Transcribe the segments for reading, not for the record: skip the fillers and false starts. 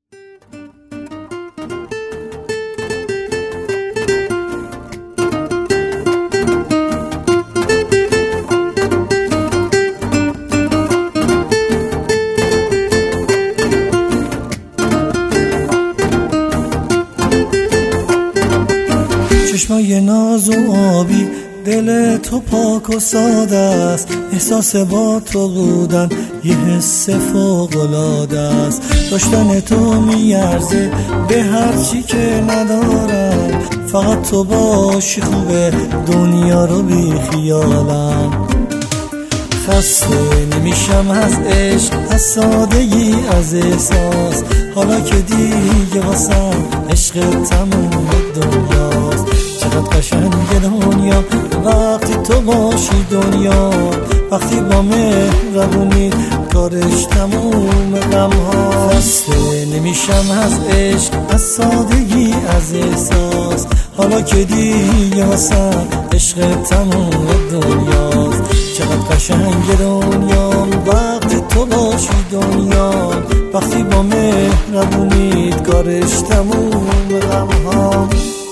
چشمای ناز و آبی، دل تو پاک و ساده است، احساس با تو بودن یه حس فوق‌العاده است. داشتن تو میارزه به هر چی که ندارم، فقط تو باشی خوبه، دنیا رو بی خیالم. خسته نمیشم از عشق، از سادگی، از احساس، حالا که دیگه واسم عشق تموم دنیاست. چقدر قشنگه دنیا وقتی تو باشی، دنیا وقتی با مهربونی کارش تموم غم ها. خسته نمیشم از عشق، از سادگی، از احساس، حالا که دیگه واسم عشق تموم دنیاست. چقدر قشنگه دنیا وقتی تو باشی، دنیا وقتی با مهربونی کارش تموم غم ها.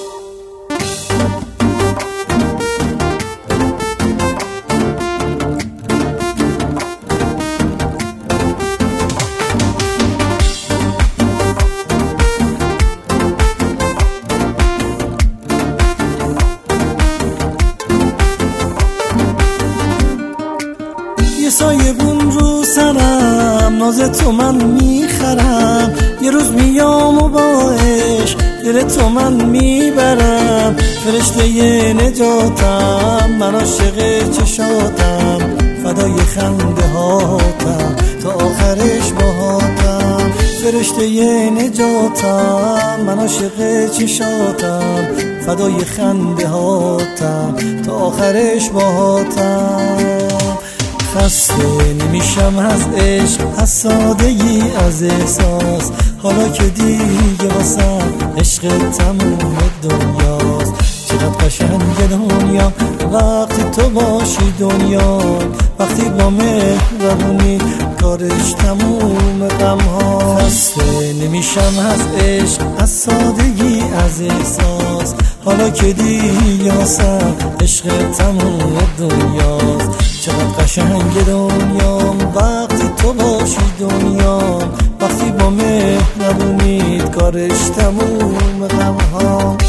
یه سایه بون رو سرم، ناز تو من میخرم، یه روز میام و با عشق دل تو من میبرم. فرشته ی نجاتم، من عاشق چشاتم، فدای خنده هاتم تا آخرش باهاتم. فرشته ی نجاتم، من عاشق چشاتم، فدای خنده هاتم تا آخرش باهاتم. خسته نمیشم از عشق، از سادگی، از احساس، حالا که دیگه واسم عشق تموم دنیاست. چقدر قشنگه دنیا وقتی تو باشی، دنیا وقتی با مهربونی کارش تموم غم ها. خسته نمیشم از عشق، از سادگی، از احساس، حالا که دیگه واسم عشق تموم دنیاست. چقدر قشنگه دنیا وقتی تو باشی، دنیا وقتی با مهربونی کارش تموم غم ها.